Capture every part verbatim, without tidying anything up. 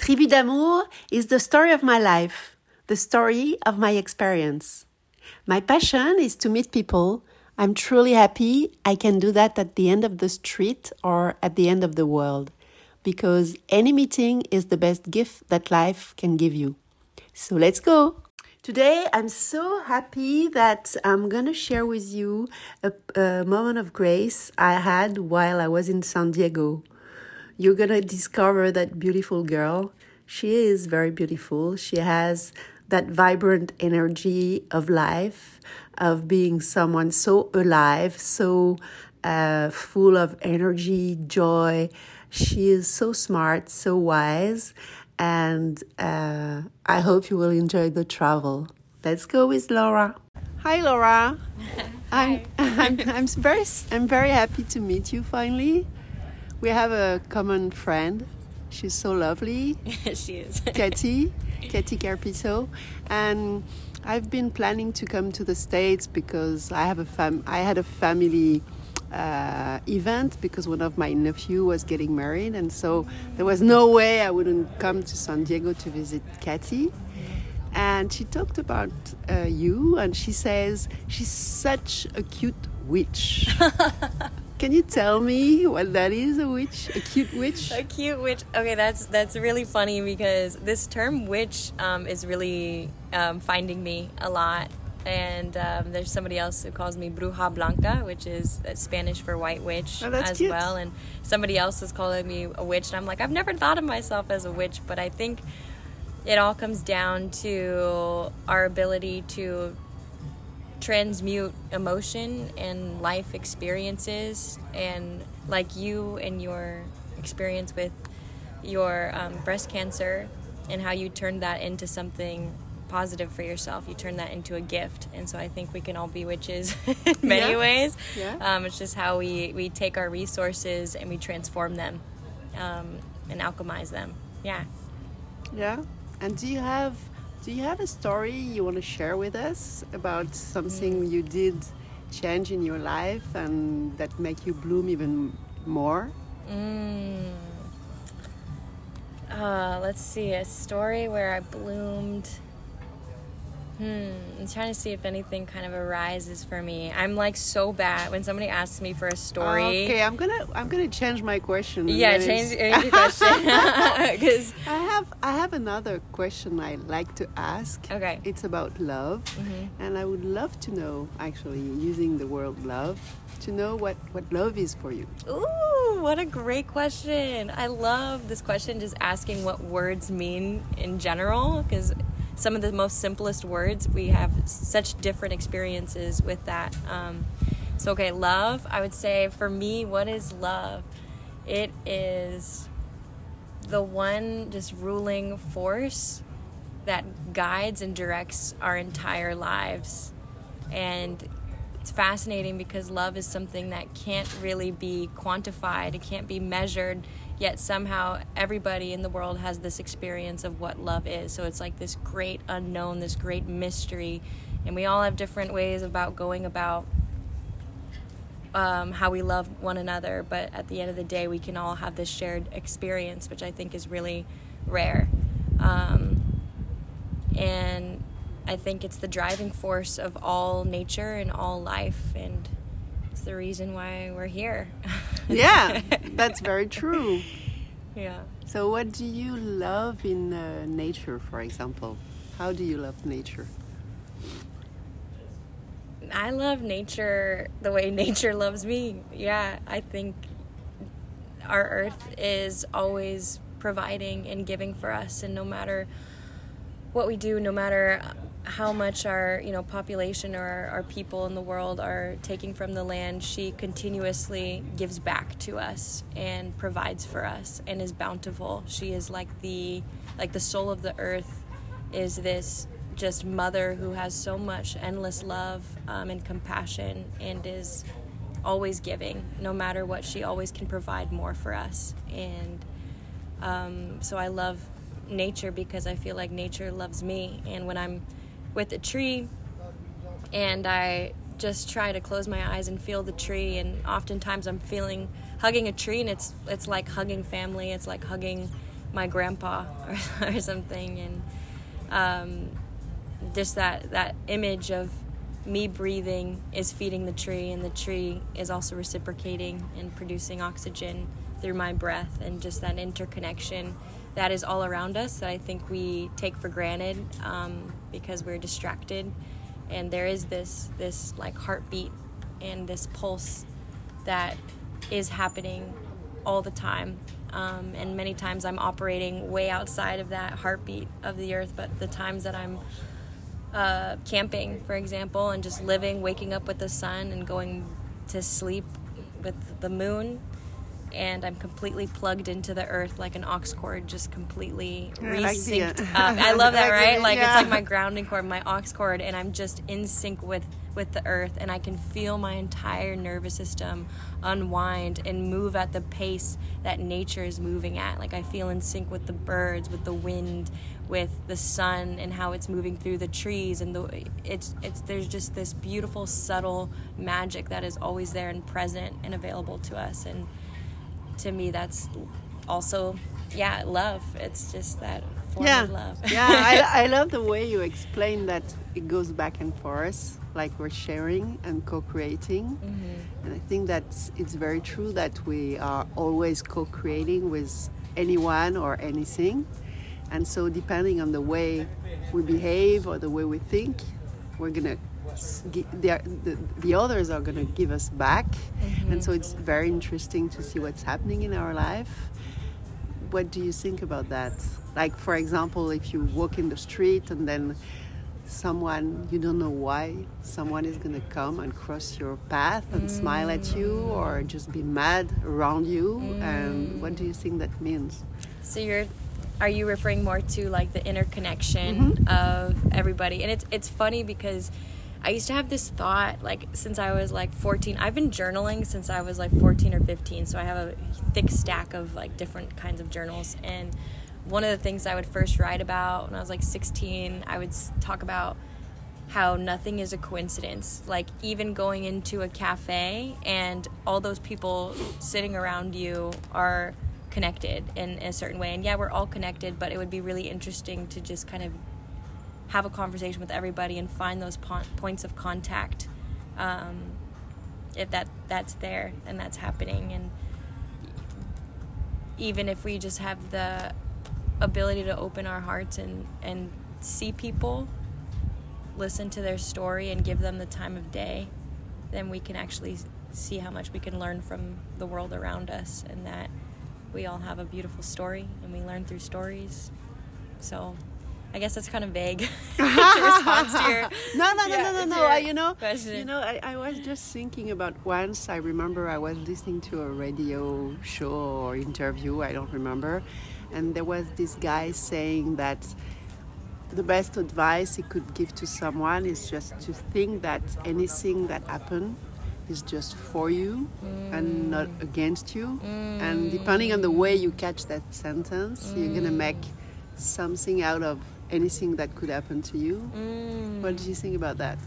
Tribu d'amour is the story of my life, the story of my experience. My passion is to meet people. I'm truly happy I can do that at the end of the street or at the end of the world, because any meeting is the best gift that life can give you. So let's go! Today, I'm so happy that I'm going to share with you a, a moment of grace I had while I was in San Diego. You're going to discover that beautiful girl. She is very beautiful. She has that vibrant energy of life, of being someone so alive, so uh, full of energy, joy. She is so smart, so wise. And uh, I hope you will enjoy the travel. Let's go with Laura. Hi, Laura. Hi. I'm, I'm, I'm very I'm very happy to meet you finally. We have a common friend. She's so lovely. She is. Katie, Katie Carpito, and I've been planning to come to the States because I have a fam. I had a family. Uh, event because one of my nephew was getting married, and so there was no way I wouldn't come to San Diego to visit Katie. And she talked about uh, you, and she says she's such a cute witch. Can you tell me what that is, a witch? A cute witch? A cute witch. Okay, that's that's really funny because this term witch um, is really um, finding me a lot. And um, there's somebody else who calls me Bruja Blanca, which is Spanish for white witch oh, that's as cute. well. And somebody else is calling me a witch. And I'm like, I've never thought of myself as a witch, but I think it all comes down to our ability to transmute emotion and life experiences. And like you and your experience with your um, breast cancer and how you turned that into something positive for yourself, you turn that into a gift. And so I think we can all be witches in many yeah. ways. Yeah. Um, it's just how we, we take our resources and we transform them um, and alchemize them. Yeah. Yeah. And do you have do you have a story you want to share with us about something mm. you did change in your life and that make you bloom even more? Mm. Uh, let's see, a story where I bloomed. Hmm, I'm trying to see if anything kind of arises for me. I'm like so bad when somebody asks me for a story. Okay, I'm gonna I'm gonna change my question. Yeah, change, change your question. Because I have I have another question I like to ask. Okay. It's about love, mm-hmm. and I would love to know, actually, using the word love, to know what, what love is for you. Ooh, what a great question! I love this question. Just asking what words mean in general, because some of the most simplest words, we have such different experiences with that. Um, so, okay, love, I would say for me, what is love? It is the one just ruling force that guides and directs our entire lives. And it's fascinating because love is something that can't really be quantified. It can't be measured. Yet somehow everybody in the world has this experience of what love is. So it's like this great unknown, this great mystery. And we all have different ways about going about um, how we love one another. But at the end of the day, we can all have this shared experience, which I think is really rare. Um, and I think it's the driving force of all nature and all life. And it's the reason why we're here. Yeah, that's very true. Yeah. So what do you love in uh, nature, for example? How do you love nature? I love nature the way nature loves me. Yeah, I think our earth is always providing and giving for us, and no matter what we do, no matter how much our you know population or our, our people in the world are taking from the land, she continuously gives back to us and provides for us and is bountiful. She is like the like the soul of the earth, is this just mother who has so much endless love um, and compassion, and is always giving. No matter what, she always can provide more for us. And um, so I love nature because I feel like nature loves me. And when I'm with a tree and I just try to close my eyes and feel the tree, and oftentimes I'm feeling hugging a tree, and it's it's like hugging family, it's like hugging my grandpa or, or something. And um, just that, that image of me breathing is feeding the tree, and the tree is also reciprocating and producing oxygen through my breath, and just that interconnection that is all around us that I think we take for granted um, because we're distracted. And there is this this like heartbeat and this pulse that is happening all the time. Um, and many times I'm operating way outside of that heartbeat of the earth, but the times that I'm uh, camping, for example, and just living, waking up with the sun and going to sleep with the moon, and I'm completely plugged into the earth like an aux cord, just completely re-synced up. I love that, right? Like yeah. It's like my grounding cord, my aux cord, and I'm just in sync with, with the earth, and I can feel my entire nervous system unwind and move at the pace that nature is moving at. Like I feel in sync with the birds, with the wind, with the sun, and how it's moving through the trees, and the it's it's there's just this beautiful, subtle magic that is always there and present and available to us. And to me, that's also, yeah, love. It's just that form yeah. of love. yeah, I, I love the way you explain that it goes back and forth, like we're sharing and co-creating. Mm-hmm. And I think that it's very true that we are always co-creating with anyone or anything. And so depending on the way we behave or the way we think, we're going to The, the, the others are going to give us back. Mm-hmm. And so it's very interesting to see what's happening in our life. What do you think about that? Like, for example, if you walk in the street and then someone, you don't know why, someone is going to come and cross your path and mm. smile at you, or just be mad around you. Mm. And what do you think that means? So you're are you referring more to like the interconnection mm-hmm. of everybody? And it's it's funny because I used to have this thought, like, since I was, like, fourteen. I've been journaling since I was, like, fourteen or fifteen, so I have a thick stack of, like, different kinds of journals. And one of the things I would first write about when I was, like, sixteen, I would talk about how nothing is a coincidence. Like, even going into a cafe and all those people sitting around you are connected in a certain way. And, yeah, we're all connected, but it would be really interesting to just kind of have a conversation with everybody and find those po- points of contact, um, if that that's there and that's happening. And even if we just have the ability to open our hearts and, and see people, listen to their story, and give them the time of day, then we can actually see how much we can learn from the world around us, and that we all have a beautiful story and we learn through stories. So I guess that's kind of vague to respond to your no no no yeah, no no no I, you know question. you know I, I was just thinking about once I remember I was listening to a radio show or interview, I don't remember, and there was this guy saying that the best advice he could give to someone is just to think that anything that happened is just for you mm. and not against you. Mm. And depending on the way you catch that sentence, mm. you're gonna make something out of anything that could happen to you. Mm. What do you think about that?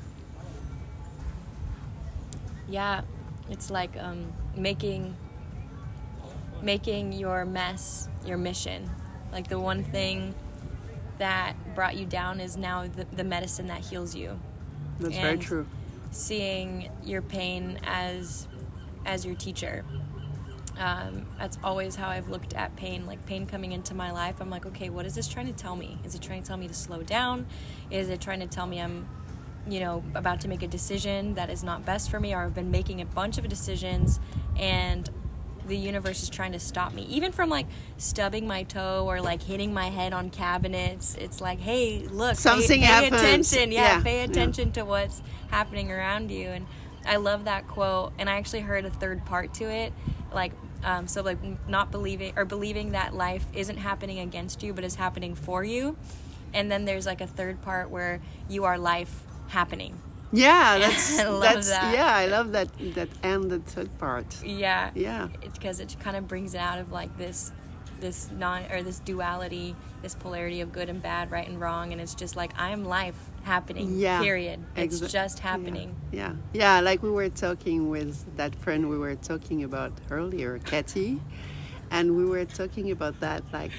Yeah, it's like um, making making your mess your mission. Like the one thing that brought you down is now the, the medicine that heals you. That's and very true. Seeing your pain as as your teacher. Um, that's always how I've looked at pain. Like pain coming into my life, I'm like, okay, what is this trying to tell me? Is it trying to tell me to slow down? Is it trying to tell me I'm, you know, about to make a decision that is not best for me, or I've been making a bunch of decisions and the universe is trying to stop me, even from like stubbing my toe or like hitting my head on cabinets. It's like, hey, look, something pay, pay happens. attention. Yeah, yeah. pay attention yeah. to what's happening around you. And I love that quote. And I actually heard a third part to it, like um, so like not believing or believing that life isn't happening against you, but is happening for you. And then there's like a third part where you are life happening. Yeah, that's, I love that's that. Yeah, I love that that and the third part. Yeah, yeah, because it, it kind of brings it out of like this, this non or this duality, this polarity of good and bad, right and wrong, and it's just like I am life happening. Yeah, period. It's exa- just happening. Yeah. yeah, yeah. Like we were talking with that friend we were talking about earlier, Katie, and we were talking about that. Like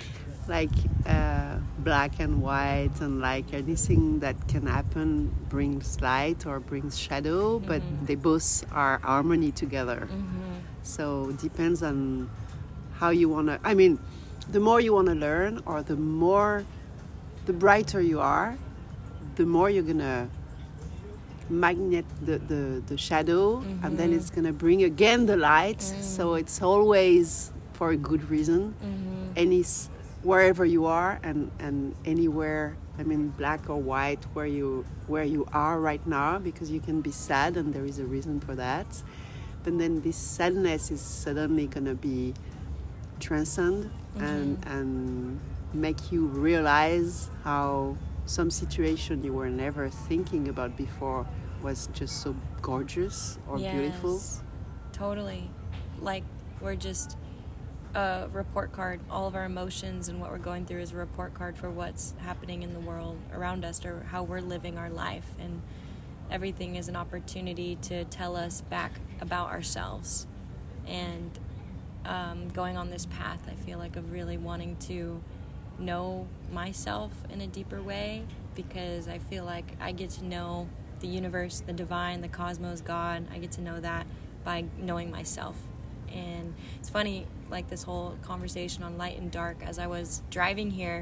like uh, black and white, and like anything that can happen brings light or brings shadow, but Mm-hmm. they both are harmony together. Mm-hmm. So it depends on how you want to, I mean, the more you want to learn, or the more, the brighter you are, the more you're going to magnet the, the, the shadow, Mm-hmm. and then it's going to bring again the light. Mm. So it's always for a good reason. Mm-hmm. Any, s- wherever you are, and, and anywhere, I mean, black or white, where you, where you are right now, because you can be sad and there is a reason for that. But then this sadness is suddenly going to be transcend, Mm-hmm. and, and make you realize how some situation you were never thinking about before was just so gorgeous or beautiful. Yes, totally. Like we're just a report card. All of our emotions and what we're going through is a report card for what's happening in the world around us, or how we're living our life. And everything is an opportunity to tell us back about ourselves. And um, going on this path, I feel like, of really wanting to know myself in a deeper way, because I feel like I get to know the universe, the divine, the cosmos, God. I get to know that by knowing myself. And it's funny, like this whole conversation on light and dark, as I was driving here,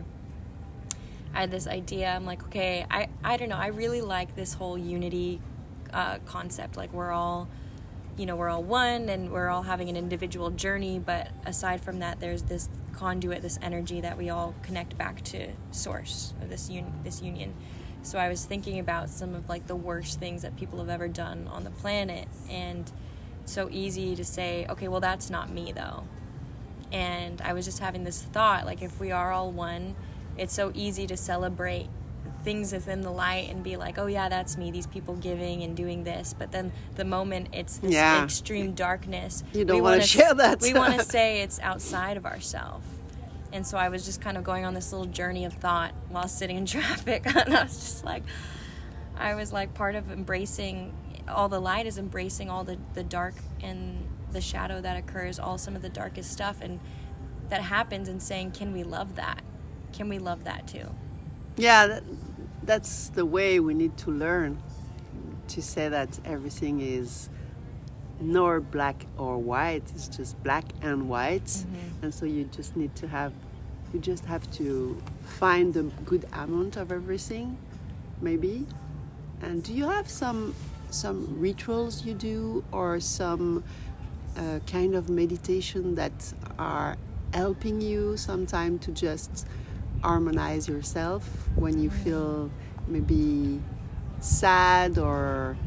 I had this idea. I'm like, okay, I, I don't know, I really like this whole unity uh, concept. Like we're all, you know, we're all one, and we're all having an individual journey, but aside from that, there's this conduit, this energy that we all connect back to source, or this un- this union. So I was thinking about some of like the worst things that people have ever done on the planet, and it's so easy to say, okay, well, that's not me though. And I was just having this thought, like, if we are all one, it's so easy to celebrate things within the light and be like, oh yeah, that's me, these people giving and doing this. But then the moment it's this Yeah. extreme darkness, You don't we wanna wanna share s- that. we want to say it's outside of ourselves. And so I was just kind of going on this little journey of thought while sitting in traffic. And I was just like, I was like, part of embracing all the light is embracing all the, the dark and the shadow that occurs, all some of the darkest stuff and that happens, and saying, can we love that? Can we love that too? Yeah, that, that's the way we need to learn, to say that everything is nor black or white, it's just black and white. Mm-hmm. And so you just need to have, you just have to find the good amount of everything, maybe. And do you have some some rituals you do, or some uh, kind of meditation that are helping you sometime to just harmonize yourself when you feel maybe sad or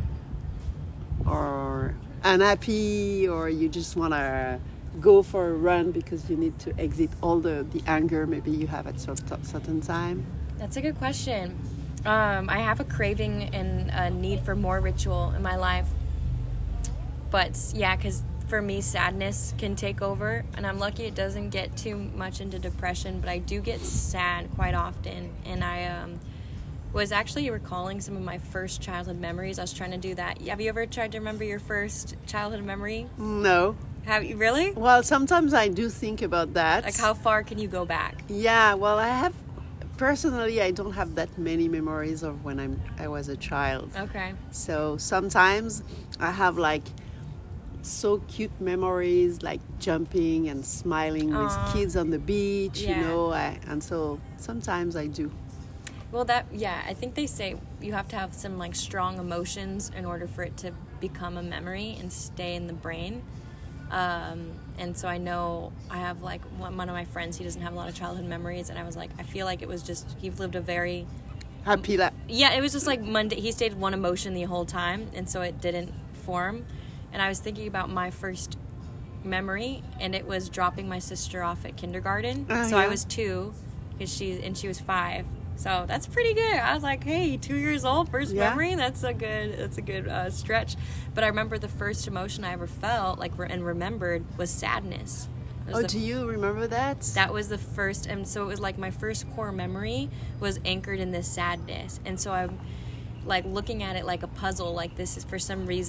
or unhappy, or you just want to go for a run because you need to exit all the, the anger maybe you have at certain certain time? That's a good question. Um, I have a craving and a need for more ritual in my life. But yeah, because for me, sadness can take over. And I'm lucky it doesn't get too much into depression. But I do get sad quite often. And I um, was actually recalling some of my first childhood memories. I was trying to do that. Have you ever tried to remember your first childhood memory? No. Have you really? Well, sometimes I do think about that. Like, how far can you go back? Yeah, well, I have, personally, I don't have that many memories of when I'm, I was a child. Okay. So sometimes I have like so cute memories, like jumping and smiling Aw. with kids on the beach, Yeah. you know, I, and so sometimes I do. Well, that, yeah, I think they say you have to have some, like, strong emotions in order for it to become a memory and stay in the brain. Um, and so I know I have, like, one, one of my friends, he doesn't have a lot of childhood memories, and I was like, I feel like it was just, he lived a very, Happy life. yeah, it was just, like, Monday, he stayed one emotion the whole time, and so it didn't form. And I was thinking about my first memory, and it was dropping my sister off at kindergarten. Oh, so I yeah. was two, cause she, and she was five. So that's pretty good. I was like, hey, two years old, first Yeah. memory. That's a good, that's a good uh, stretch. But I remember the first emotion I ever felt, like, re- and remembered, was sadness. It was Oh, the- do you remember that? that was the first, and so it was like my first core memory was anchored in this sadness. And so I'm like looking at it like a puzzle, like this is, for some reason,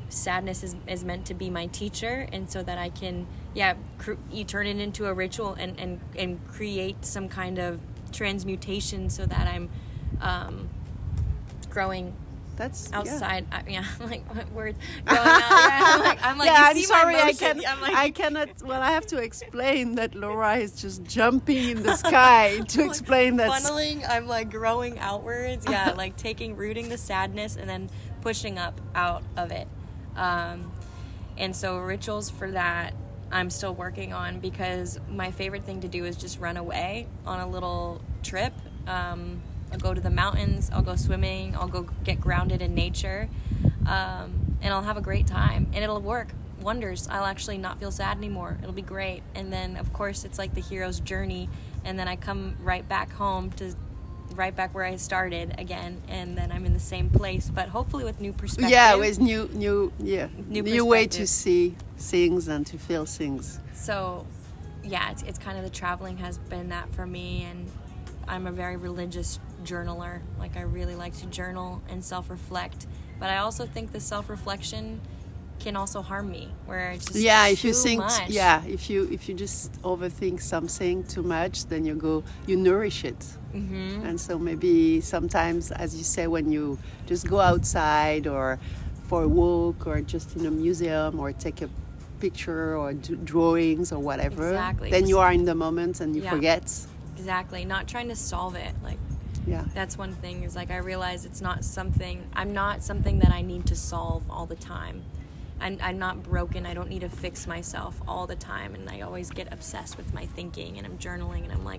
sadness is, is meant to be my teacher, and so that I can, yeah, cr- you turn it into a ritual and, and, and create some kind of transmutation so that I'm um, growing That's outside. Yeah, I, yeah like what words growing out. Yeah, I'm like, I'm like, yeah, you I'm see sorry, my I motion. can, I'm like, I cannot. Well, I have to explain that Laura is just jumping in the sky to like explain that. funneling. I'm like growing outwards. Yeah, like taking, rooting the sadness, and then pushing up out of it. Um, and so rituals for that, I'm still working on, because my favorite thing to do is just run away on a little trip. Um, I'll go to the mountains, I'll go swimming, I'll go get grounded in nature, um, and I'll have a great time, and it'll work wonders. I'll actually not feel sad anymore. It'll be great. And then, of course, it's like the hero's journey, and then I come right back home to right back where I started again, and then I'm in the same place, but hopefully with new perspective. Yeah, with new, new, yeah, new, new way to see things and to feel things. So, yeah, it's it's kind of the traveling has been that for me, and I'm a very religious journaler. Like, I really like to journal and self-reflect, but I also think the self-reflection can also harm me, where it's just yeah too if you think much. yeah if you if you just overthink something too much, then you go you nourish it. Mm-hmm. And so maybe sometimes, as you say, when you just go outside or for a walk or just in a museum or take a picture or do drawings or whatever, exactly. then just, you are in the moment and you yeah. forget. Exactly. Not trying to solve it. Like, yeah, that's one thing, is like I realize it's not something I'm not something that I need to solve all the time. I'm, I'm not broken. I don't need to fix myself all the time. And I always get obsessed with my thinking, and I'm journaling, and I'm like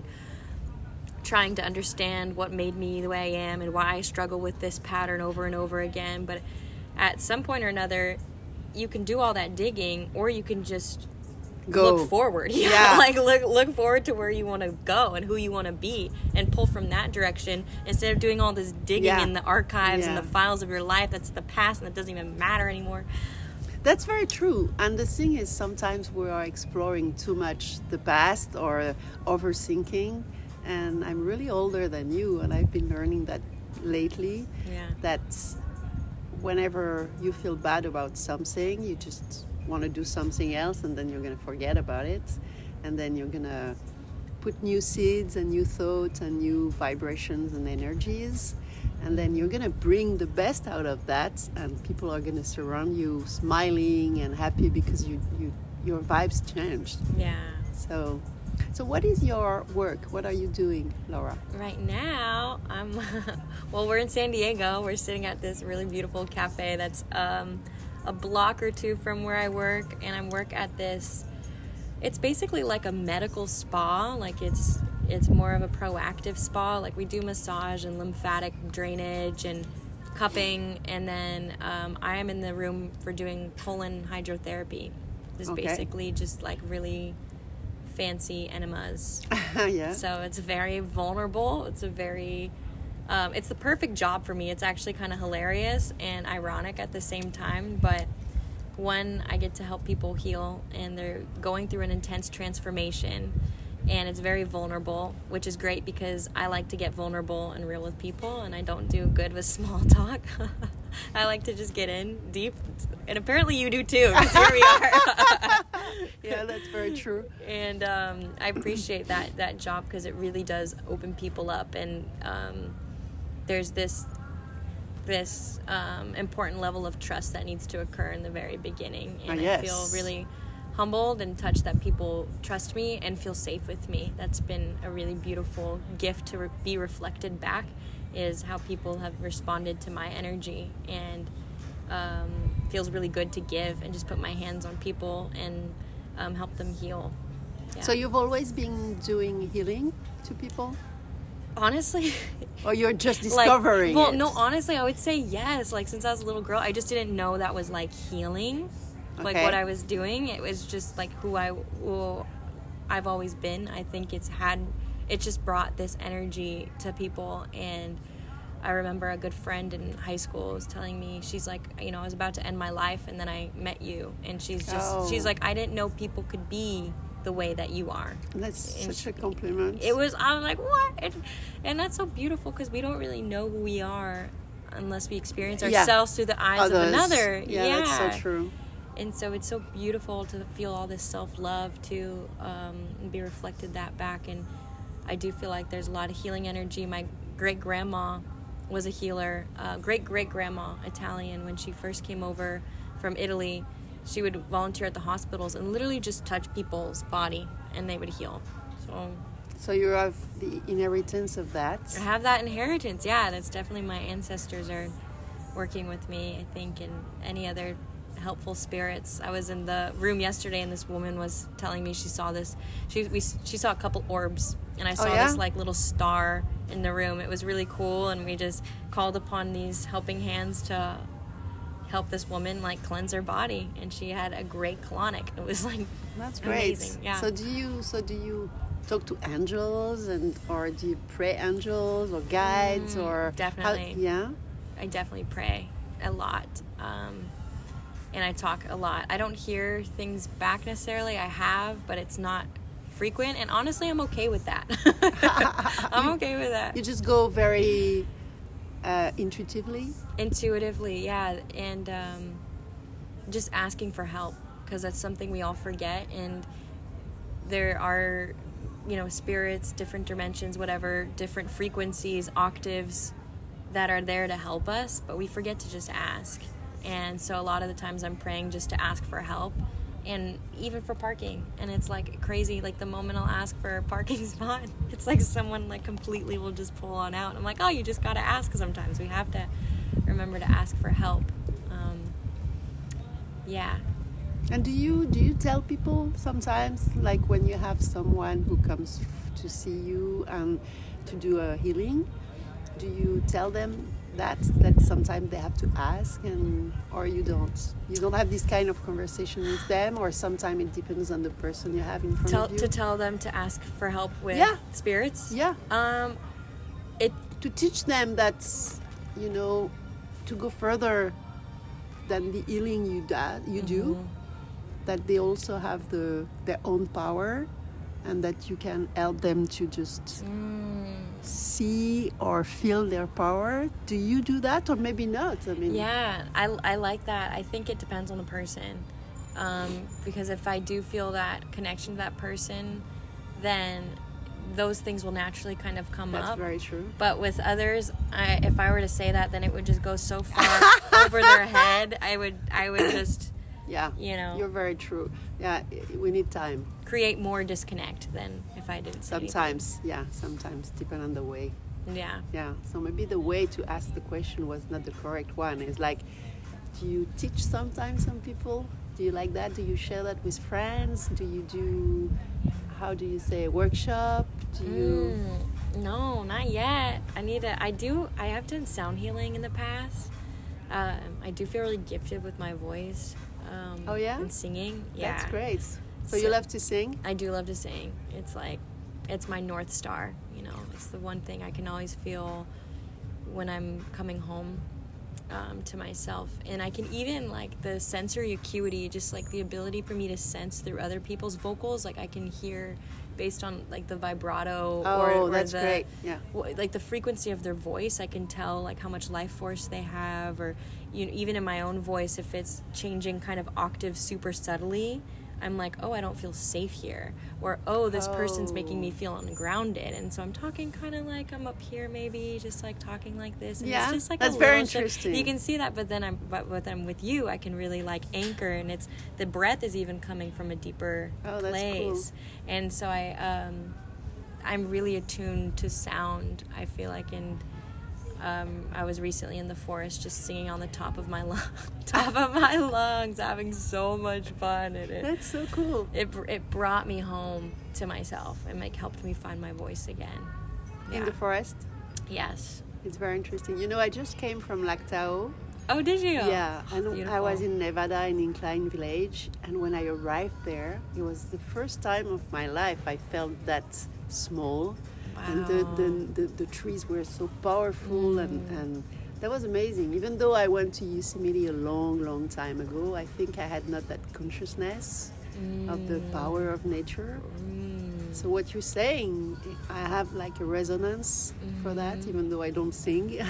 trying to understand what made me the way I am and why I struggle with this pattern over and over again. But at some point or another, you can do all that digging, or you can just go look forward. Yeah, yeah. like look look forward to where you want to go and who you want to be, and pull from that direction instead of doing all this digging yeah. in the archives yeah. and the files of your life that's the past and that doesn't even matter anymore. That's very true. And the thing is, sometimes we are exploring too much the past or overthinking. And I'm really older than you, and I've been learning that lately. Yeah. That whenever you feel bad about something, you just want to do something else, and then you're going to forget about it. And then you're going to put new seeds and new thoughts and new vibrations and energies. And then you're going to bring the best out of that, and people are going to surround you smiling and happy because you, you your vibes changed. Yeah. So, so what is your work? What are you doing, Laura? Right now, I'm, well, we're in San Diego. We're sitting at this really beautiful cafe that's um, a block or two from where I work, and I work at this, it's basically like a medical spa. Like it's It's more of a proactive spa. Like we do massage and lymphatic drainage and cupping, and then um, I am in the room for doing colon hydrotherapy. Just okay. basically just like really fancy enemas. Yeah. So it's very vulnerable. It's a very, um, it's the perfect job for me. It's actually kind of hilarious and ironic at the same time, but one, I get to help people heal, and they're going through an intense transformation. And it's very vulnerable, which is great because I like to get vulnerable and real with people, and I don't do good with small talk. I like to just get in deep, and apparently you do too, because here we are. Yeah, that's very true. And um, I appreciate that that job because it really does open people up, and um, there's this this um, important level of trust that needs to occur in the very beginning, and oh, yes. I feel really humbled and touched that people trust me and feel safe with me. That's been a really beautiful gift to re- be reflected back, is how people have responded to my energy, and um, feels really good to give and just put my hands on people and um, help them heal. Yeah. So you've always been doing healing to people? Honestly, or you're just discovering like, well, it? no, honestly, I would say yes. Like, since I was a little girl, I just didn't know that was like healing. Like okay. what I was doing, it was just like who I, who I've always been. I think it's had, it just brought this energy to people. And I remember a good friend in high school was telling me, she's like, you know, I was about to end my life, and then I met you, and she's just, oh. she's like, I didn't know people could be the way that you are. That's and such she, a compliment. It was, I was like, what? And, and that's so beautiful because we don't really know who we are unless we experience Yeah. ourselves through the eyes Others. of another. Yeah, Yeah, that's so true. And so it's so beautiful to feel all this self-love too, um, and be reflected that back. And I do feel like there's a lot of healing energy. My great-grandma was a healer, uh, great-great-grandma, Italian. When she first came over from Italy, she would volunteer at the hospitals and literally just touch people's body and they would heal. So So you have the inheritance of that. I have that inheritance. Yeah, that's definitely my ancestors are working with me, I think, and any other helpful spirits. I was in the room yesterday and this woman was telling me she saw this she we she saw a couple orbs, and I saw Oh, yeah? this like little star in the room. It was really cool, and we just called upon these helping hands to help this woman like cleanse her body, and she had a great colonic. It was like That's great. amazing. Yeah. So do you so do you talk to angels, and or do you pray angels or guides Mm, or definitely. How, yeah. I definitely pray a lot, um, and I talk a lot. I don't hear things back necessarily. I have, but it's not frequent, and honestly, I'm okay with that. I'm okay with that. You just go very uh, intuitively. Intuitively, yeah, and um, just asking for help, because that's something we all forget, and there are, you know, spirits, different dimensions, whatever, different frequencies, octaves that are there to help us, but we forget to just ask. And so a lot of the times I'm praying just to ask for help, and even for parking. And it's like crazy, like the moment I'll ask for a parking spot, it's like someone like completely will just pull on out. I'm like, oh, you just gotta ask. Sometimes we have to remember to ask for help. Um, yeah. And do you do you tell people sometimes, like when you have someone who comes to see you and to do a healing, do you tell them that that sometimes they have to ask, and or you don't? You don't have this kind of conversation with them, or sometimes it depends on the person you have in front Tell, of you. to tell them to ask for help with Yeah. spirits. Yeah, Um, it to teach them that, you know, to go further than the healing you da- you do. Mm-hmm. That they also have the their own power, and that you can help them to just mm, see or feel their power. Do you do that, or maybe not? I mean, yeah, I, I like that. I think it depends on the person, um, because if I do feel that connection to that person, then those things will naturally kind of come that's up. very true. But with others, I, if I were to say that, then it would just go so far over their head. I would I would just Yeah, you know you're very true. Yeah, i- we need time. create more disconnect than if I didn't say anything. Sometimes, yeah, sometimes depend on the way. Yeah. Yeah, so maybe the way to ask the question was not the correct one. It's like, do you teach sometimes some people? Do you like that? Do you share that with friends? Do you do, how do you say, workshop? Do you? Mm, no, not yet. I need to. I do. I have done sound healing in the past. Um, I do feel really gifted with my voice. Um, Oh, yeah? and singing. Yeah, That's great. So, you So- love to sing? I do love to sing. It's like, it's my North Star, you know. It's the one thing I can always feel when I'm coming home um, to myself. And I can even, like, the sensory acuity, just, like, the ability for me to sense through other people's vocals. Like, I can hear based on, like, the vibrato. Oh, or, or that's the, great. Yeah. w- like, the frequency of their voice. I can tell, like, how much life force they have. Or, you know, even in my own voice, if it's changing kind of octave super subtly, I'm like, oh, I don't feel safe here. Or, oh, this person's making me Oh. feel ungrounded. And so I'm talking kind of like I'm up here, maybe, just like talking like this. And Yeah, it's just like that's a very little shift. interesting. You can see that, but then I'm, but when I'm with you, I can really like anchor, and it's, the breath is even coming from a deeper Oh, that's place. And so I, um, I'm really attuned to sound, I feel like, and Um, I was recently in the forest just singing on the top of my lung, top of my lungs, having so much fun. And it, That's so cool. it it brought me home to myself and like helped me find my voice again. In Yeah. the forest? Yes. It's very interesting. You know, I just came from Lac Tao. Oh, did you? Yeah, and I Beautiful. was in Nevada in Incline Village, and when I arrived there, it was the first time of my life I felt that small. And the, the, the, the trees were so powerful, Mm. and, and that was amazing. Even though I went to Yosemite a long, long time ago, I think I had not that consciousness Mm. of the power of nature. Mm. So what you're saying, I have like a resonance mm-hmm. for that, even though I don't sing.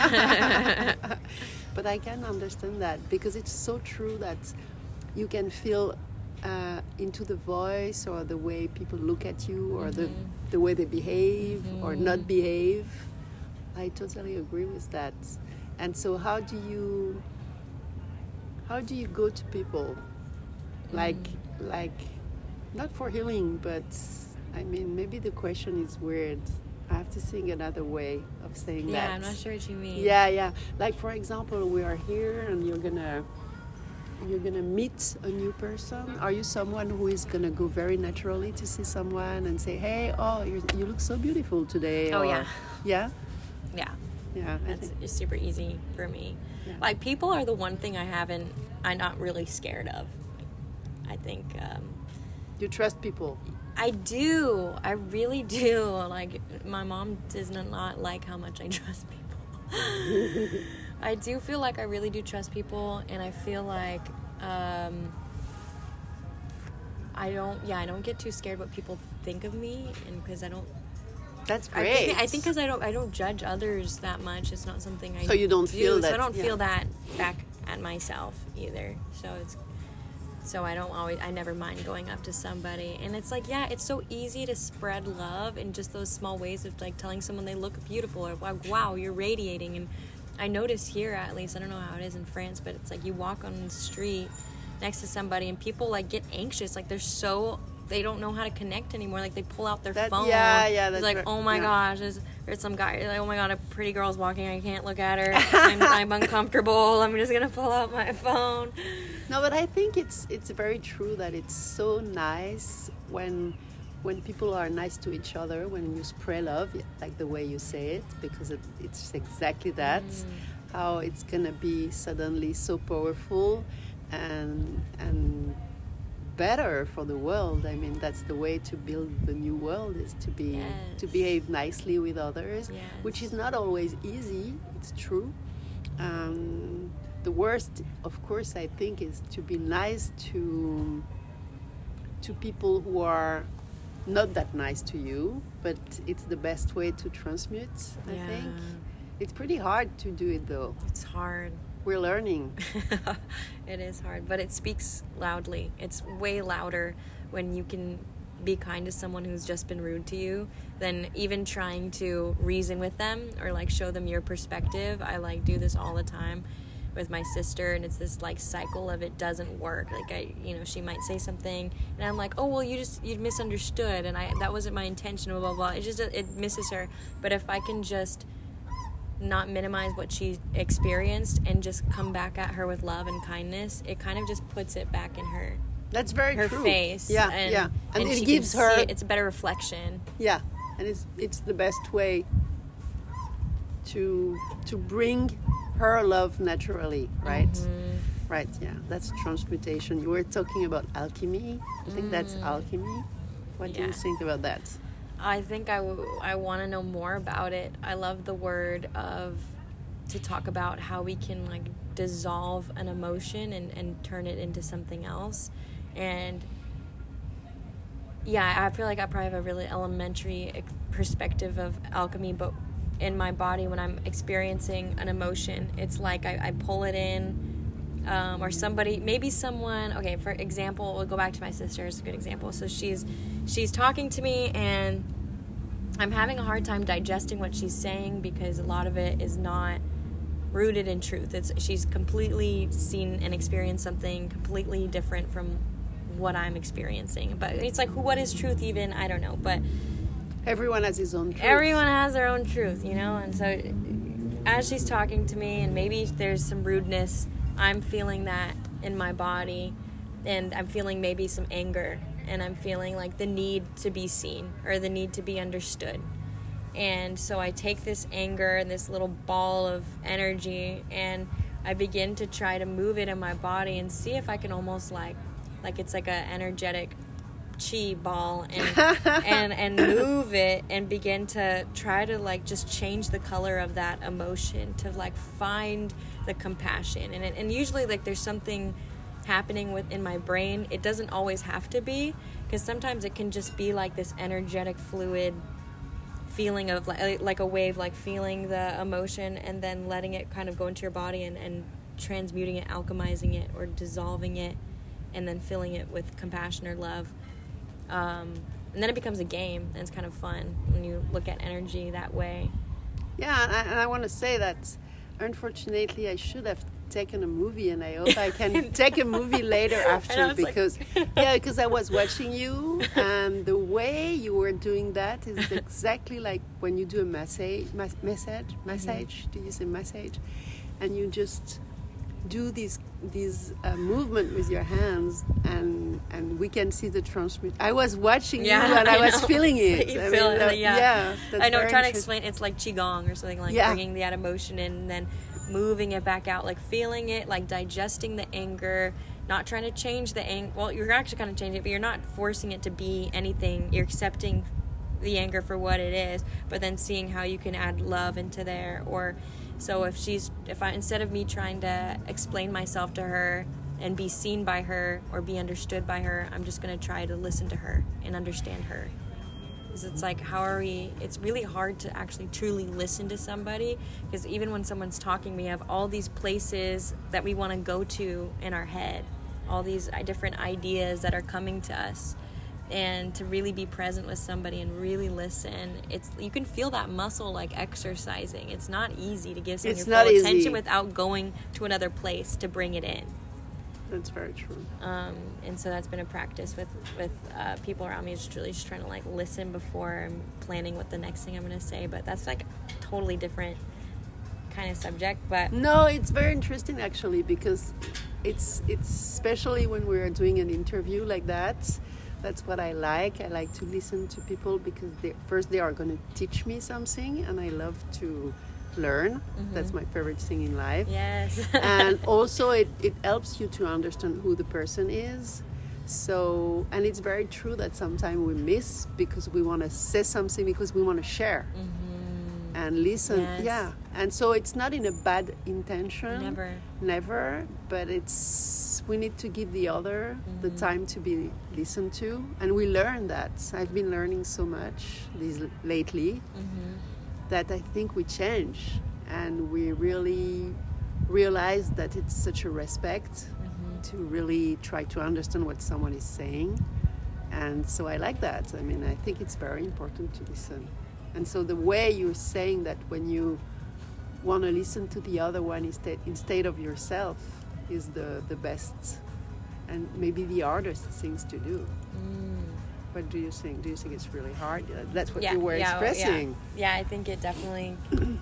But I can understand that, because it's so true that you can feel uh, into the voice or the way people look at you, or mm-hmm. the, the way they behave mm-hmm. or not behave. I totally agree with that. And so how do you how do you go to people? Like mm. like not for healing, but I mean, maybe the question is weird. I have to think another way of saying yeah, that. Yeah, I'm not sure what you mean. Yeah, yeah. Like, for example, we are here and you're gonna you're gonna meet a new person. Are you someone who is gonna go very naturally to see someone and say, "Hey, oh, you're, you look so beautiful today"? Oh, or, yeah. Yeah? Yeah. Yeah. That's it's super easy for me. Yeah. Like, people are the one thing I haven't, I'm not really scared of. I think... Um, you trust people? I do. I really do. Like, my mom does not like how much I trust people. I do feel like I really do trust people, and I feel like um, I don't, yeah, I don't get too scared what people think of me, and because I don't. That's great. I think because I, I don't, I don't judge others that much. It's not something I. So you don't do, feel that. So I don't yeah. feel that back at myself either. So it's. So I don't always, I never mind going up to somebody. And it's like, yeah, it's so easy to spread love in just those small ways of like telling someone they look beautiful, or like, wow, you're radiating. And I notice here, at least, I don't know how it is in France, but it's like you walk on the street next to somebody and people like get anxious. Like they're so, they don't know how to connect anymore. Like they pull out their that, phone. Yeah, yeah. That's it's like, right. oh my yeah. gosh, there's, there's some guy, like, oh my God, a pretty girl's walking. I can't look at her. I'm, I'm uncomfortable. I'm just going to pull out my phone. No, but I think it's it's very true that it's so nice when when people are nice to each other, when you spread love, like the way you say it, because it, it's exactly that. Mm. How it's gonna be suddenly so powerful and and better for the world. I mean, that's the way to build the new world, is to be yes. to behave nicely with others, yes. which is not always easy. It's true. Um, The worst, of course, I think, is to be nice to to people who are not that nice to you, but it's the best way to transmute, I yeah. think. It's pretty hard to do it, though. It's hard. We're learning. It is hard, but it speaks loudly. It's way louder when you can be kind to someone who's just been rude to you than even trying to reason with them or, like, show them your perspective. I, like, do this all the time with my sister, and it's this like cycle of it doesn't work. Like I, you know, she might say something and I'm like, oh well, you just you misunderstood, and I that wasn't my intention, blah blah blah. It just it misses her. But if I can just not minimize what she experienced and just come back at her with love and kindness, it kind of just puts it back in her. That's very her true. face. Yeah, and, yeah, and, and it she gives can her. See it. It's a better reflection. Yeah, and it's it's the best way to to bring her love naturally, right? Mm-hmm. Right, yeah. That's transmutation. You were talking about alchemy. I think mm. that's alchemy. What yeah. do you think about that? I think I, w- I want to know more about it. I love the word of, to talk about how we can like dissolve an emotion and, and turn it into something else. And yeah, I feel like I probably have a really elementary perspective of alchemy, but in my body when I'm experiencing an emotion, it's like I, I pull it in, um, or somebody, maybe someone, okay, for example, we'll go back to my sister, it's a good example. So she's she's talking to me and I'm having a hard time digesting what she's saying because a lot of it is not rooted in truth. It's she's completely seen and experienced something completely different from what I'm experiencing. But it's like, what is truth even? I don't know, but everyone has his own truth. Everyone has their own truth, you know? And so as she's talking to me, and maybe there's some rudeness, I'm feeling that in my body, and I'm feeling maybe some anger, and I'm feeling like the need to be seen or the need to be understood. And so I take this anger and this little ball of energy and I begin to try to move it in my body and see if I can almost like, like it's like an energetic chi ball and and and move it and begin to try to like just change the color of that emotion to like find the compassion and and usually like there's something happening within my brain. It doesn't always have to be, because sometimes it can just be like this energetic fluid feeling of like, like a wave, like feeling the emotion and then letting it kind of go into your body and, and transmuting it, alchemizing it, or dissolving it, and then filling it with compassion or love. Um, and then it becomes a game, and it's kind of fun when you look at energy that way. Yeah, and I, and I want to say that unfortunately I should have taken a movie, and I hope I can take a movie later after, know, because like... yeah, because I was watching you, and the way you were doing that is exactly like when you do a massage, mas- massage, massage. Mm-hmm. Do you say massage? And you just do this this uh, movement with your hands, and and we can see the transmute. I was watching yeah, you, and I, I was know. feeling it. You I feel mean, it, that, yeah. yeah that's I know. very Trying to explain, it's like qigong or something, like yeah. bringing that emotion in and then moving it back out, like feeling it, like digesting the anger, not trying to change the anger. Well, you're actually kind of changing it, but you're not forcing it to be anything. You're accepting the anger for what it is, but then seeing how you can add love into there. Or so if she's, if I, instead of me trying to explain myself to her and be seen by her or be understood by her, I'm just going to try to listen to her and understand her. Because it's like, how are we, it's really hard to actually truly listen to somebody, because even when someone's talking, we have all these places that we want to go to in our head, all these different ideas that are coming to us. And to really be present with somebody and really listen, it's, you can feel that muscle like exercising. It's not easy to give someone it's your full easy. attention without going to another place to bring it in. That's very true. Um, and so that's been a practice with, with uh, people around me, just really just trying to like listen before I'm planning what the next thing I'm going to say. But that's like a totally different kind of subject. But no, it's very interesting actually, because it's it's especially when we're doing an interview like that. That's what I like. I like to listen to people because they, first they are going to teach me something, and I love to learn. Mm-hmm. That's my favorite thing in life. Yes. And also it, it helps you to understand who the person is. So, and it's very true that sometimes we miss because we want to say something, because we want to share. Mm-hmm. And listen. Yes. Yeah. And so it's not in a bad intention. Never. Never. But it's, we need to give the other mm-hmm. the time to be listened to. And we learn that. I've been learning so much these lately mm-hmm. that I think we change. And we really realize that it's such a respect mm-hmm. to really try to understand what someone is saying. And so I like that. I mean, I think it's very important to listen. And so the way you're saying that when you want to listen to the other one instead instead of yourself is the, the best and maybe the hardest things to do. Mm. What do you think? Do you think it's really hard? That's what yeah, you were yeah, expressing. Yeah. yeah, I think it definitely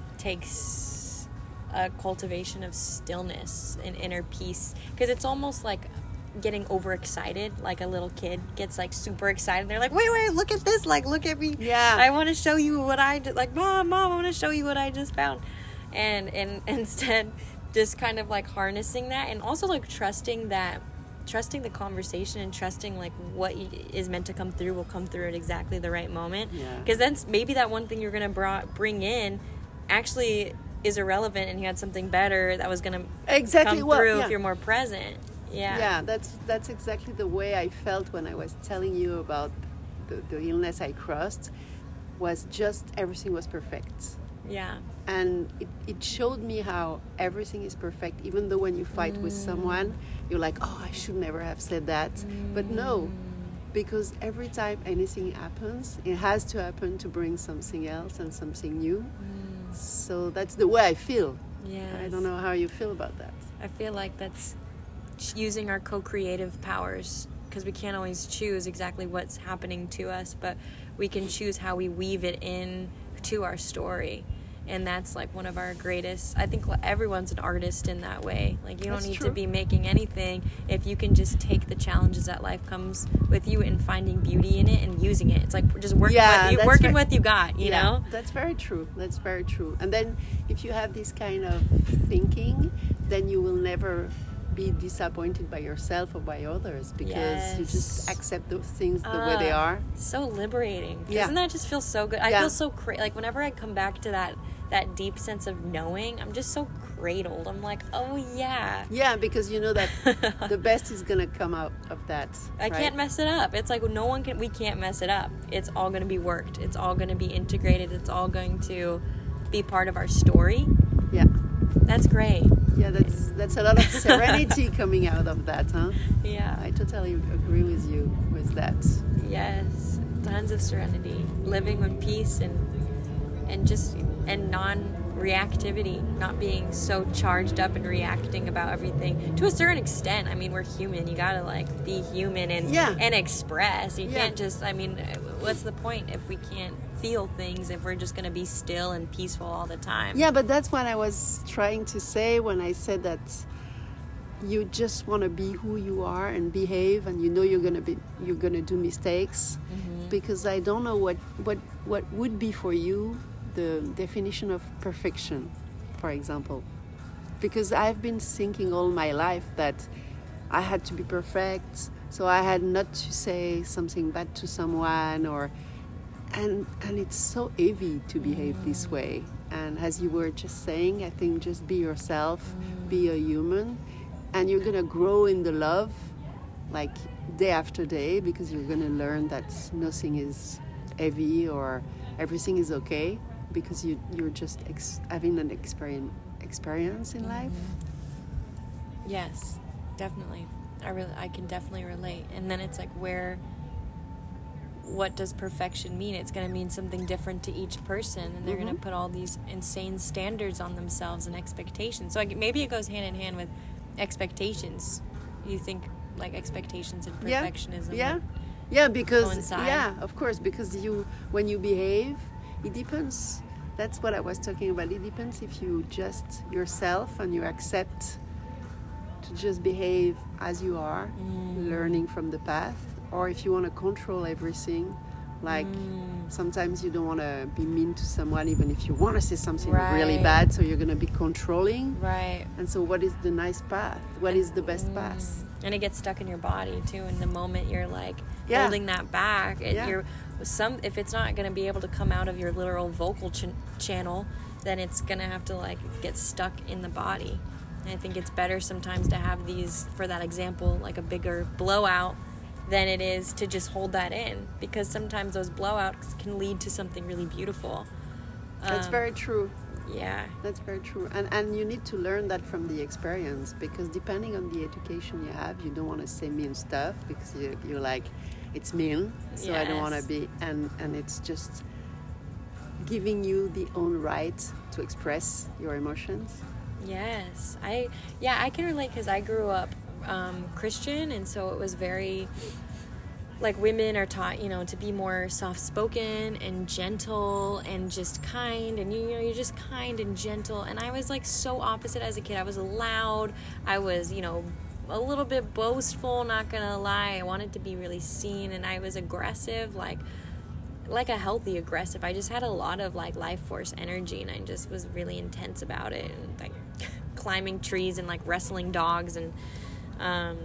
takes a cultivation of stillness and inner peace, because it's almost like getting overexcited, like a little kid gets like super excited. They're like, wait, wait, look at this. Like, look at me. Yeah. I want to show you what I did. Like, mom, mom, I want to show you what I just found. And, and instead just kind of like harnessing that, and also like trusting that, trusting the conversation and trusting like what is meant to come through will come through at exactly the right moment. Yeah. Because then maybe that one thing you're going to bra- bring in actually is irrelevant, and you had something better that was going to exactly. come well, through yeah. if you're more present. Yeah. Yeah, that's that's exactly the way I felt when I was telling you about the, the illness I crossed. Was just everything was perfect. Yeah. And it, it showed me how everything is perfect, even though when you fight mm. with someone, you're like, oh, I should never have said that. Mm. But no, because every time anything happens, it has to happen to bring something else and something new. Mm. So that's the way I feel. Yes. I don't know how you feel about that. I feel like that's using our co-creative powers, because we can't always choose exactly what's happening to us, but we can choose how we weave it in to our story. And that's like one of our greatest, I think everyone's an artist in that way. Like, you don't that's need true. to be making anything if you can just take the challenges that life comes with you and finding beauty in it and using it. It's like just working yeah, with you, working very, with you got, you yeah, know? That's very true. That's very true. And then if you have this kind of thinking, then you will never be disappointed by yourself or by others, because yes. you just accept those things the uh, way they are. So liberating. Yeah. Doesn't that just feel so good? I yeah. feel so cra- like whenever I come back to that that deep sense of knowing, I'm just so cradled. I'm like, oh yeah. Yeah, because you know that the best is going to come out of that. I right? can't mess it up. It's like no one can, we can't mess it up. It's all going to be worked. It's all going to be integrated. It's all going to be part of our story. Yeah. That's great. Yeah, that's that's a lot of serenity coming out of that, huh? Yeah. I totally agree with you with that. Yes. Tons of serenity. Living in peace and and just and non-reactivity, not being so charged up and reacting about everything to a certain extent. I mean, we're human. You gotta like be human and yeah. and express. You yeah. can't just, I mean, what's the point if we can't feel things, if we're just gonna be still and peaceful all the time? Yeah, but that's what I was trying to say when I said that you just want to be who you are and behave, and you know you're gonna be you're gonna do mistakes, mm-hmm. because I don't know what what what would be for you the definition of perfection, for example, because I've been thinking all my life that I had to be perfect, so I had not to say something bad to someone, or and and it's so heavy to behave mm. this way. And as you were just saying, I think just be yourself, mm. be a human, and you're gonna grow in the love, like day after day, because you're gonna learn that nothing is heavy or everything is okay, because you you're just ex- having an experience experience in life. Mm-hmm. Yes, definitely. I really I can definitely relate. And then it's like, where what does perfection mean? It's going to mean something different to each person, and they're mm-hmm. going to put all these insane standards on themselves and expectations. So I, maybe it goes hand in hand with expectations. You think like expectations and perfectionism? Yeah, yeah, yeah. Because coincide? Yeah, of course. Because you, when you behave, it depends. That's what I was talking about. It depends if you just yourself and you accept to just behave as you are, mm. learning from the path. Or if you want to control everything, like mm. sometimes you don't want to be mean to someone even if you want to say something right. really bad, so you're going to be controlling. Right. And so what is the nice path? What is the best mm. path? And it gets stuck in your body too, and the moment you're like yeah. holding that back, it, yeah. you're some if it's not going to be able to come out of your literal vocal ch- channel, then it's going to have to like get stuck in the body. And I think it's better sometimes to have these, for that example, like a bigger blowout than it is to just hold that in, because sometimes those blowouts can lead to something really beautiful. That's um, very true. Yeah. That's very true. And and you need to learn that from the experience, because depending on the education you have, you don't want to say mean stuff because you, you're like, it's mean, so yes. I don't want to be, and, and it's just giving you the own right to express your emotions. Yes. I, yeah, I can relate, because I grew up Um, Christian, and so it was very like women are taught, you know, to be more soft-spoken and gentle and just kind, and you, you know you're just kind and gentle, and I was like so opposite as a kid. I was loud, I was, you know, a little bit boastful, not gonna lie. I wanted to be really seen, and I was aggressive, like like a healthy aggressive. I just had a lot of like life force energy, and I just was really intense about it, and like climbing trees and like wrestling dogs, and Um,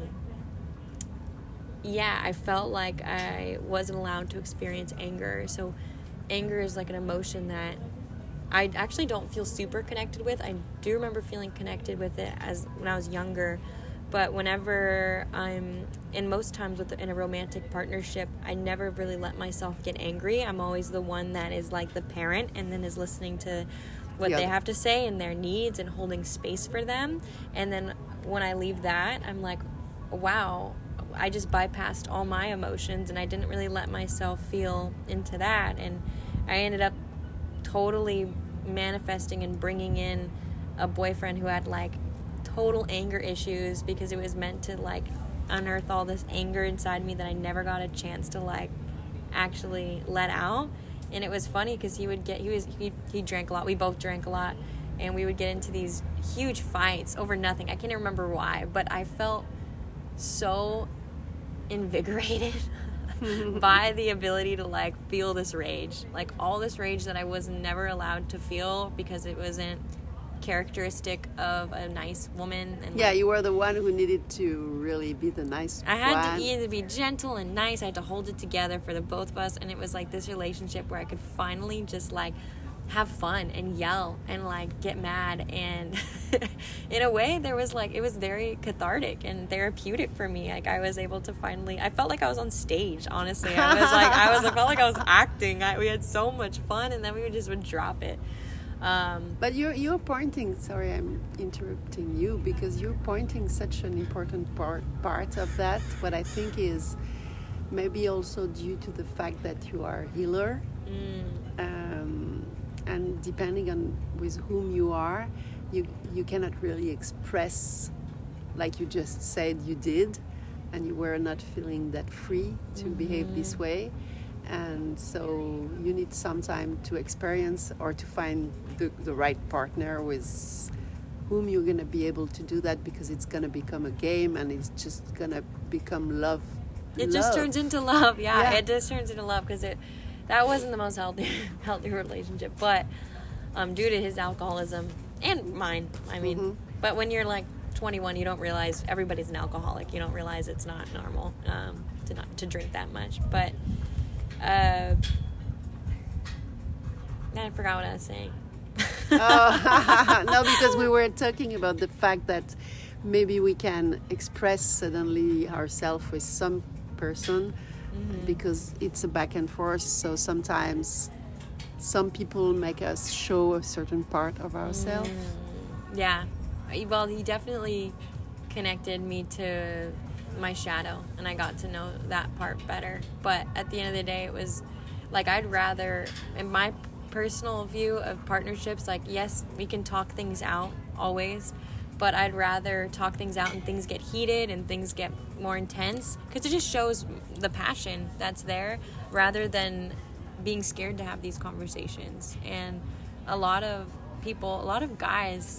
yeah, I felt like I wasn't allowed to experience anger. So anger is like an emotion that I actually don't feel super connected with. I do remember feeling connected with it as when I was younger, but whenever I'm, and most times with in a romantic partnership, I never really let myself get angry. I'm always the one that is like the parent, and then is listening to what yep. they have to say and their needs and holding space for them. And then when I leave that, I'm like, wow, I just bypassed all my emotions, and I didn't really let myself feel into that. And I ended up totally manifesting and bringing in a boyfriend who had like total anger issues, because it was meant to like unearth all this anger inside me that I never got a chance to like actually let out. And it was funny because he would get, he was, he, he drank a lot. We both drank a lot, and we would get into these huge fights over nothing. I can't even remember why, but I felt so invigorated by the ability to like feel this rage, like all this rage that I was never allowed to feel because it wasn't characteristic of a nice woman. And yeah, like, you were the one who needed to really be the nice I had one. to either be gentle and nice. I had to hold it together for the both of us, and it was like this relationship where I could finally just like have fun and yell and like get mad. And in a way there was like, it was very cathartic and therapeutic for me. Like I was able to finally, I felt like I was on stage, honestly. I was like, I was, I felt like I was acting. I, we had so much fun, and then we would just would drop it. Um, but you're, you're pointing, sorry, I'm interrupting you, because you're pointing such an important part, part of that. What I think is maybe also due to the fact that you are a healer. Mm. Um, and depending on with whom you are, you you cannot really express like you just said you did, and you were not feeling that free to mm-hmm. behave this way. And so you need some time to experience or to find the, the right partner with whom you're going to be able to do that, because it's going to become a game and it's just going to become love. It love. just turns into love. Yeah, yeah. It just turns into love, because it that wasn't the most healthy healthy relationship, but um, due to his alcoholism and mine. I mean, mm-hmm. but when you're like twenty-one, you don't realize everybody's an alcoholic. You don't realize it's not normal um, to not to drink that much. But uh, I forgot what I was saying. oh, no, because we were talking about the fact that maybe we can express suddenly ourselves with some person. Mm-hmm. Because it's a back and forth, so sometimes some people make us show a certain part of ourselves. Mm. Yeah. Well, he definitely connected me to my shadow, and I got to know that part better. But at the end of the day, it was like I'd rather, in my personal view of partnerships, like, yes, we can talk things out always, but I'd rather talk things out and things get heated and things get more intense, because it just shows the passion that's there, rather than being scared to have these conversations. And a lot of people, a lot of guys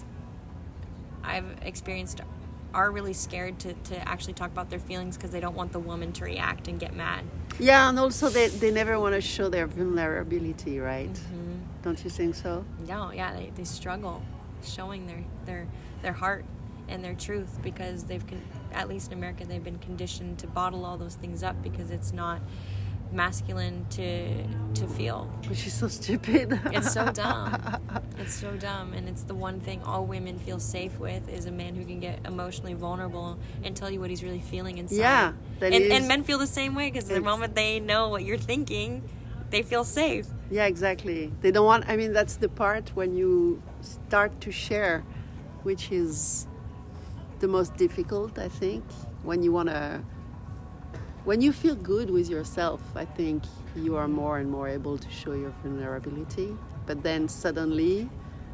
I've experienced are really scared to, to actually talk about their feelings, because they don't want the woman to react and get mad. Yeah, and also they, they never want to show their vulnerability, right? Mm-hmm. Don't you think so? No, yeah, they, they struggle showing their, their their heart and their truth, because they've con- at least in America they've been conditioned to bottle all those things up, because it's not masculine to to feel. Which is so stupid. It's so dumb. It's so dumb. And it's the one thing all women feel safe with, is a man who can get emotionally vulnerable and tell you what he's really feeling inside. Yeah, that and, is, and men feel the same way, because the moment they know what you're thinking, they feel safe. Yeah, exactly. They don't want, I mean, that's the part when you start to share, which is the most difficult, I think. When you want to, when you feel good with yourself, I think you are more and more able to show your vulnerability. But then suddenly,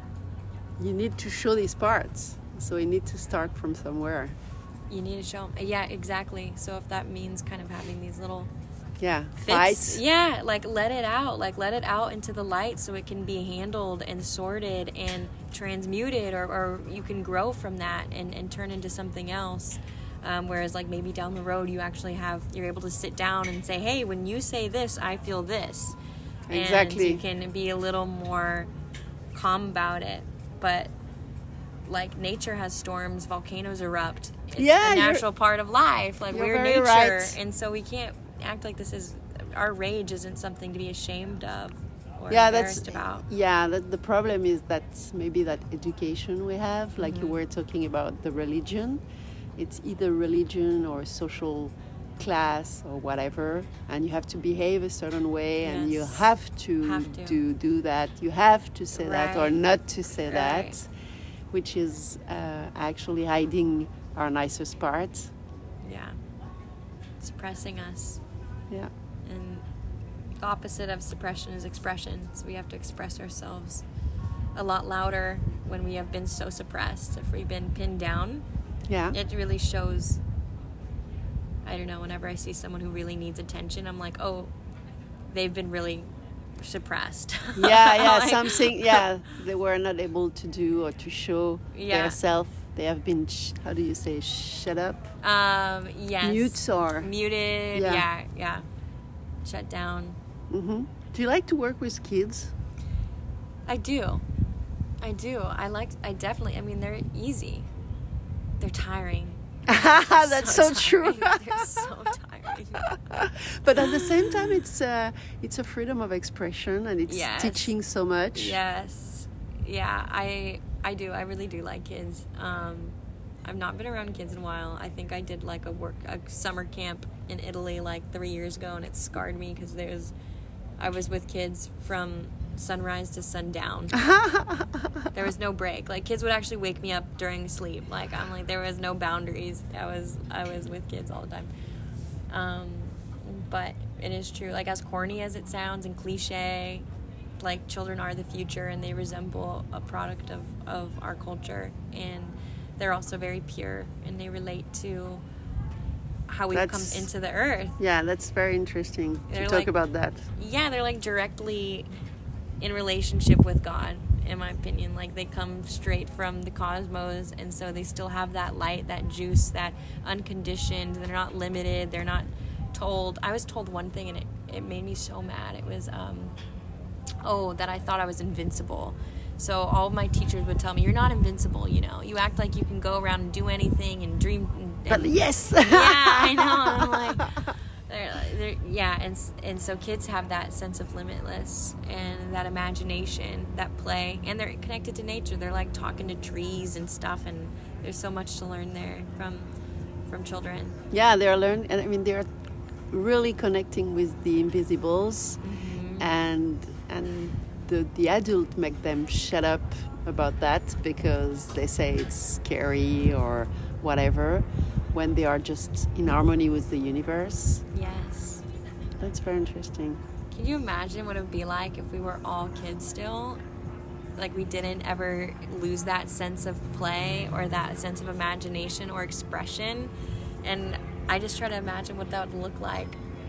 you need to show these parts. So you need to start from somewhere. You need to show them. Yeah, exactly. So if that means kind of having these little yeah fits, fights, yeah, like let it out, like let it out into the light, so it can be handled and sorted and transmuted, or, or you can grow from that and, and turn into something else. Um, whereas like maybe down the road you actually have, you're able to sit down and say, hey, when you say this, I feel this. Exactly. And you can be a little more calm about it. But like nature has storms, volcanoes erupt. It's yeah, a natural part of life. Like you're we're very nature. Right. And so we can't act like this is, our rage isn't something to be ashamed of or yeah, embarrassed that's, about. Yeah, that, the problem is that maybe that education we have, like Mm-hmm. you were talking about the religion, it's either religion or social class or whatever, and you have to behave a certain way, Yes. and you have to, Have to. do do that. You have to say that or Right. not to say Right. that, which is uh, actually hiding our nicest parts. Yeah. Suppressing us. Yeah. And the opposite of suppression is expression. So we have to express ourselves a lot louder when we have been so suppressed. If we've been pinned down, Yeah. it really shows. I don't know, whenever I see someone who really needs attention, I'm like, oh, they've been really suppressed. yeah, yeah, Like, something, yeah, they were not able to do or to show Yeah. themselves. They have been, sh- how do you say, shut up? Um, yes. Mute or? Muted, Yeah. yeah, yeah. Shut down. Mm-hmm. Do you like to work with kids? I do. I do. I like, I definitely, I mean, they're easy. They're tiring. That's so, tiring. true. They're so tiring. But at the same time, it's uh, it's a freedom of expression, and it's Yes. teaching so much. Yes. Yeah, I I do. I really do like kids. Um, I've not been around kids in a while. I think I did like a work a summer camp in Italy like three years ago, and it scarred me because there's I was with kids from sunrise to sundown. There was no break. Like, kids would actually wake me up during sleep. Like, I'm like, there was no boundaries. I was I was with kids all the time. Um, but it is true. Like, as corny as it sounds and cliche, like, children are the future, and they resemble a product of, of our culture. And they're also very pure, and they relate to how we've That's- come into the earth. Yeah, that's very interesting to They're talk like- about that. Yeah, they're like directly in relationship with God, in my opinion. Like, they come straight from the cosmos, and so they still have that light, that juice, that unconditioned. They're not limited. They're not told. I was told one thing, and it, it made me so mad. It was, um, oh, that I thought I was invincible. So all of my teachers would tell me, you're not invincible, you know. You act like you can go around and do anything and dream. And, But yes. yeah, I know. And I'm like, they're, they're, yeah, and and so kids have that sense of limitless and that imagination, that play, and they're connected to nature. They're like talking to trees and stuff, and there's so much to learn there from from children. Yeah, they're learning, and I mean they're really connecting with the invisibles, Mm-hmm. and and the the adult make them shut up about that because they say it's scary or whatever, when they are just in harmony with the universe. Yes. That's very interesting. Can you imagine what it would be like if we were all kids still? Like, we didn't ever lose that sense of play or that sense of imagination or expression. And I just try to imagine what that would look like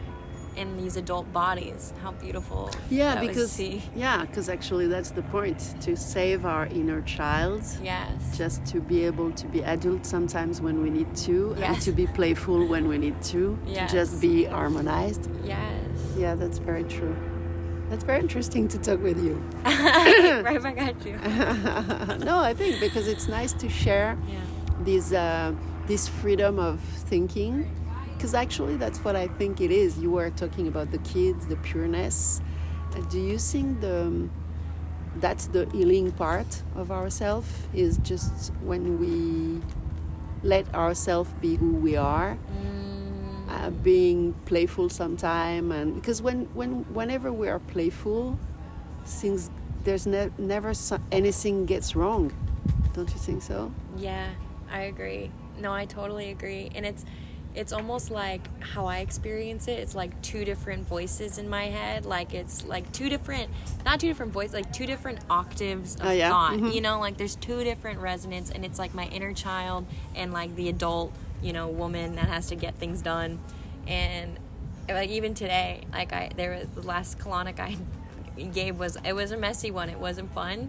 in these adult bodies. How beautiful. Yeah, that would because see. yeah, because actually that's the point, to save our inner child. Yes. Just to be able to be adult sometimes when we need to, and Yes. to be playful when we need to, Yes. to just be harmonized. Yes. Yeah, that's very true. That's very interesting to talk with you. Right back at you. No, I think because it's nice to share Yeah. this uh, this freedom of thinking, because actually that's what I think it is. You were talking about the kids, the pureness. Uh, do you think the that's the healing part of ourselves, is just when we let ourselves be who we are, Mm, uh, being playful sometime, and because when, when whenever we are playful, things there's ne- never so- anything gets wrong. Don't you think so? yeah, I agree. No, I totally agree. And it's it's almost like how I experience it. It's like two different voices in my head. Like, it's like two different, not two different voices, like two different octaves of Oh, yeah? thought. Mhm. You know, like there's two different resonance, and it's like my inner child and like the adult, you know, woman that has to get things done. And like even today, like I there was the last colonic I gave was it was a messy one. It wasn't fun.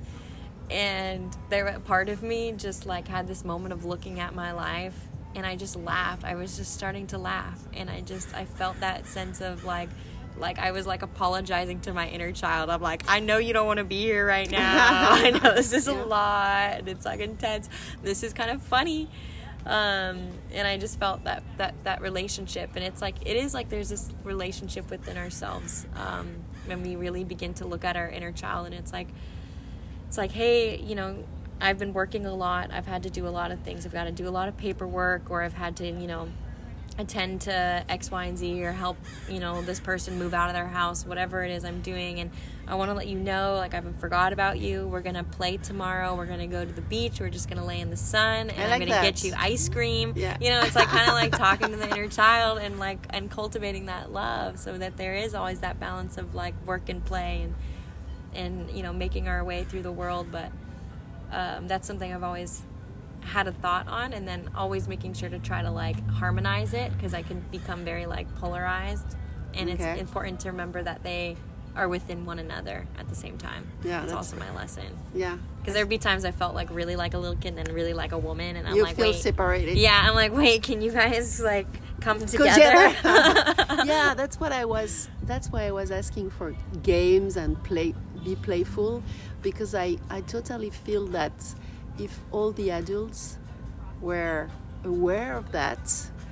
And there a part of me just like had this moment of looking at my life, and I just laughed. I was just starting to laugh, and I just I felt that sense of like like I was like apologizing to my inner child. I'm like, I know you don't want to be here right now. I know this is a lot, and it's like intense. This is kind of funny. Um, and I just felt that, that, that relationship, and it's like, it is like there's this relationship within ourselves, um, when we really begin to look at our inner child, and it's like, it's like, hey, you know, I've been working a lot. I've had to do a lot of things. I've got to do a lot of paperwork, or I've had to, you know, attend to X, Y, and Z, or help, you know, this person move out of their house, whatever it is I'm doing. And I want to let you know, like, I haven't forgot about you. We're going to play tomorrow. We're going to go to the beach. We're just going to lay in the sun, and I I'm like going to that. get you ice cream. Yeah. You know, it's like kind of like talking to the inner child, and like, and cultivating that love, so that there is always that balance of like work and play, and, and, you know, making our way through the world. But um, that's something I've always had a thought on, and then always making sure to try to like harmonize it, because I can become very like polarized, and Okay. it's important to remember that they are within one another at the same time. Yeah, that's, that's- also my lesson, Yeah. because there'd be times I felt like really like a little kid and then really like a woman, and I'm You like, feel wait, separated. yeah, I'm like, wait, can you guys like come together? Together. Yeah, that's what I was. That's why I was asking for games and play, be playful, because I I totally feel that if all the adults were aware of that,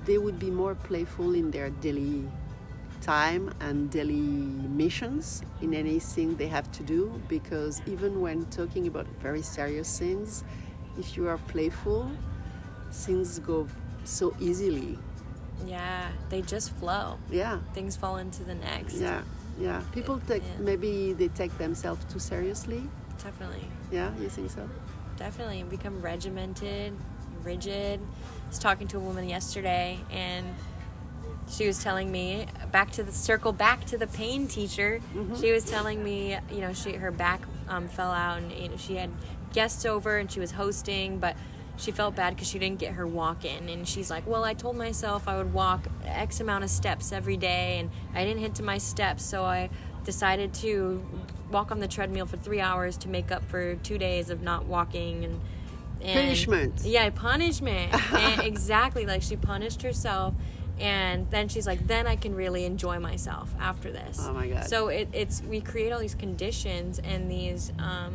they would be more playful in their daily time and daily missions in anything they have to do, because even when talking about very serious things, if you are playful, things go so easily. Yeah, they just flow. Yeah. Things fall into the next. Yeah, yeah. People take, yeah. maybe they take themselves too seriously. Definitely. Yeah, you think so? Definitely. Become regimented, rigid. I was talking to a woman yesterday, and she was telling me, back to the circle, back to the pain teacher. Mm-hmm. She was telling me, you know, she her back um, fell out, and you know, she had guests over, and she was hosting, but she felt bad because she didn't get her walk in. And she's like, well, I told myself I would walk X amount of steps every day, and I didn't hit to my steps, so I decided to walk on the treadmill for three hours to make up for two days of not walking. And, and punishment. Yeah, punishment. And exactly, like she punished herself. And then she's like, then I can really enjoy myself after this. Oh my God. So it, it's, we create all these conditions and these, um,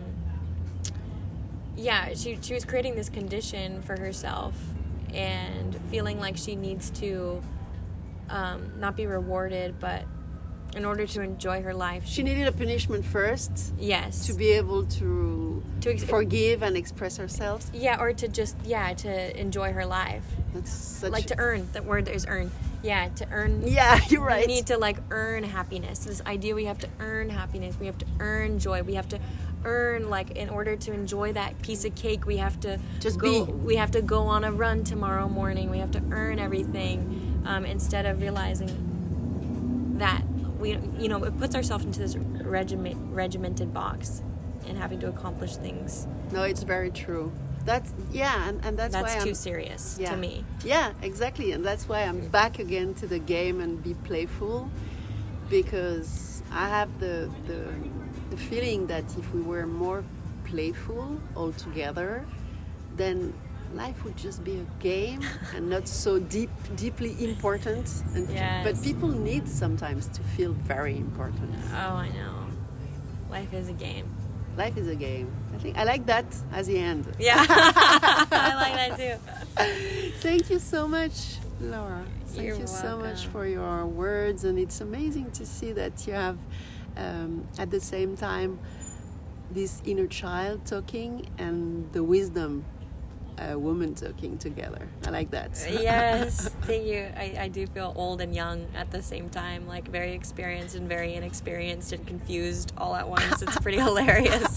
yeah, she she was creating this condition for herself and feeling like she needs to um, not be rewarded, but in order to enjoy her life. She, she needed a punishment first. Yes. To be able to, to ex- forgive and express herself. Yeah, or to just, yeah, to enjoy her life. That's such like to earn. That word is earn. Yeah, to earn. Yeah, you're right. We need to like earn happiness. This idea we have to earn happiness. We have to earn joy. We have to earn, like, in order to enjoy that piece of cake, we have to just go, be. We have to go on a run tomorrow morning. We have to earn everything, um, instead of realizing that we, you know, it puts ourselves into this regiment, regimented box and having to accomplish things. No, it's very true. That's yeah, and, and that's, that's why too I'm, serious yeah. to me. Yeah, exactly, and that's why I'm back again to the game and be playful, because I have the the, the feeling that if we were more playful all together, then life would just be a game and not so deep, deeply important. And yes. But people need sometimes to feel very important. Oh, I know. Life is a game. Life is a game. I think I like that as the end. Yeah, I like that too. Thank you so much, Laura. Thank You're you welcome. so much for your words, and it's amazing to see that you have, um, at the same time, this inner child talking and the wisdom uh, woman talking together. I like that. Yes, thank you. I, I do feel old and young at the same time, like very experienced and very inexperienced and confused all at once. It's pretty hilarious.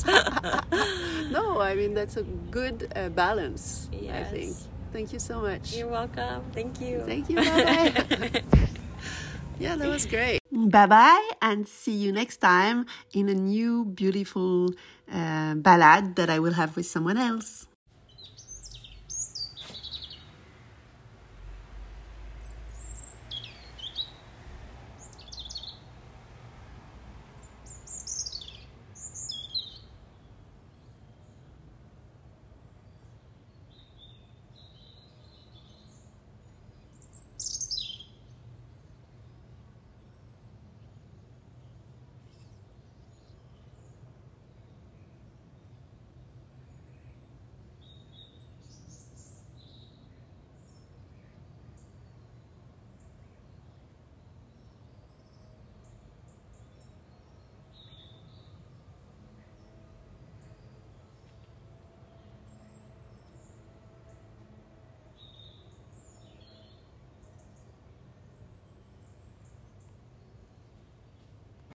No, I mean, that's a good uh, balance, yes. I think. Thank you so much. You're welcome. Thank you. Thank you. Bye-bye. Yeah, that was great. Bye-bye, and see you next time in a new beautiful uh, ballad that I will have with someone else.